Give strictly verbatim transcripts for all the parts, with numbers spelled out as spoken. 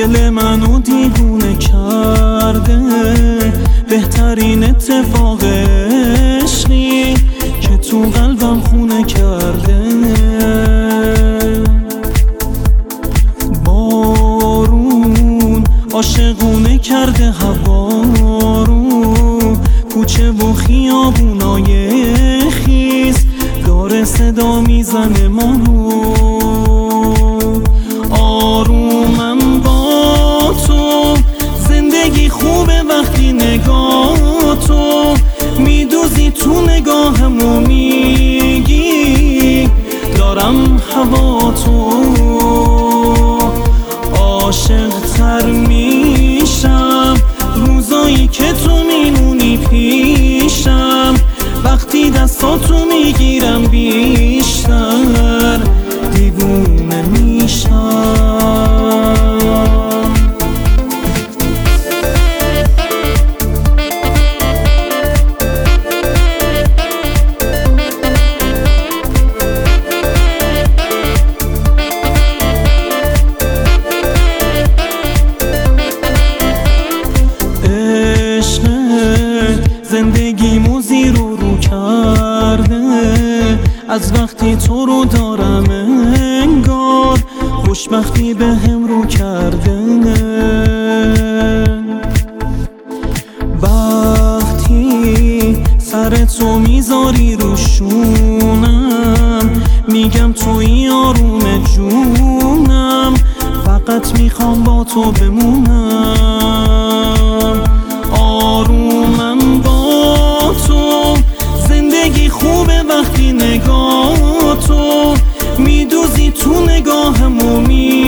دل منو دیوونه کرده، بهترین اتفاق عشقی که تو قلبم خونه کرده. بارون عاشقونه کرده هوا رو، کوچه و خیابونای خیس داره صدا میزنه ما رو. آرومم با تو، زندگی خوبه وقتی نگاه تو میدوزی تو نگاهم و میگی دارم هوا تو. عاشق تر میشم روزایی که تو میمونی پیشم، وقتی دستاتو میگیرم بیشتر دیوونه میشم. زندگیمو زیر و رو کرده، از وقتی تو رو دارم انگار خوشبختی به هم رو کرده. وقتی سر تو میذاری رو شونم، میگم توی آروم جونم، فقط میخوام با تو بمونم. آرومم با تو، زندگی خوبه وقتی نگاه تو میدوزی تو نگاهم و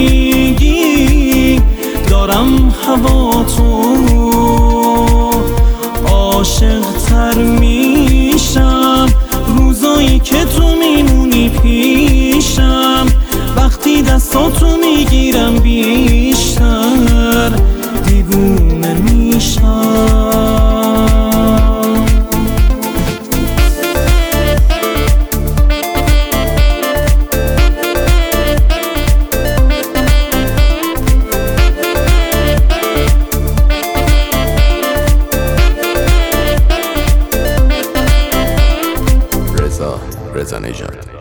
میگی دارم هوا تو. عاشق تر میشم روزایی که تو میمونی پیشم، وقتی دستاتو میگیرم بیشتر دیوونه میشم. رضا نژاد.